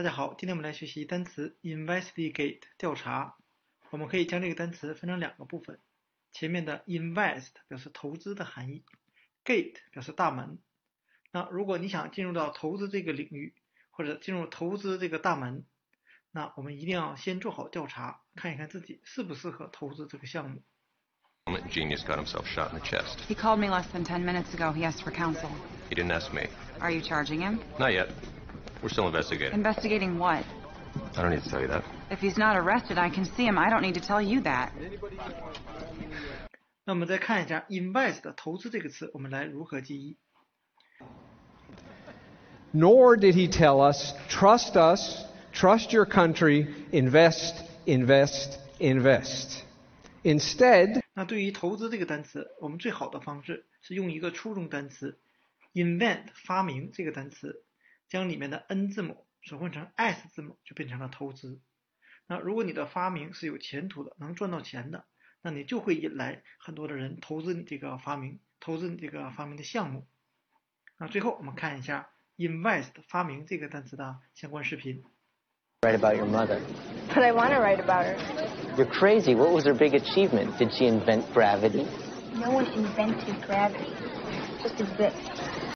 大家好，今天我们来学习单词 investigate 调查。我们可以将这个单词分成两个部分，前面的 invest 表示投资的含义 ，gate 表示大门。那如果你想进入到投资这个领域，或者进入投资这个大门，那我们一定要先做好调查，看一看自己适不适合投资这个项目。 Genius got himself shot in the chest. He called me less than 10 minutes ago. He asked for counsel. He didn't ask me. Are you charging him? Not yet. We're still investigating. Investigating what? I don't need to tell you that. If he's not arrested, I can see him. I don't need to tell you that. 那我们再看一下 invest 投资这个词，我们来如何记忆。 Nor did he tell us, trust your country, invest. Instead, 那对于投资这个单词，我们最好的方式是用一个初中单词 invent 发明这个单词，将里面的 n 字母转换成 s 字母，就变成了投资。那如果你的发明是有前途的，能赚到钱的，那你就会引来很多的人投资你这个发明，投资你这个发明的项目。那最后我们看一下 invest 发明这个单词的相关视频。 Write about your mother. But I want to write about her. You're crazy. What was her big achievement? Did she invent gravity? No one invented gravity. It just exists.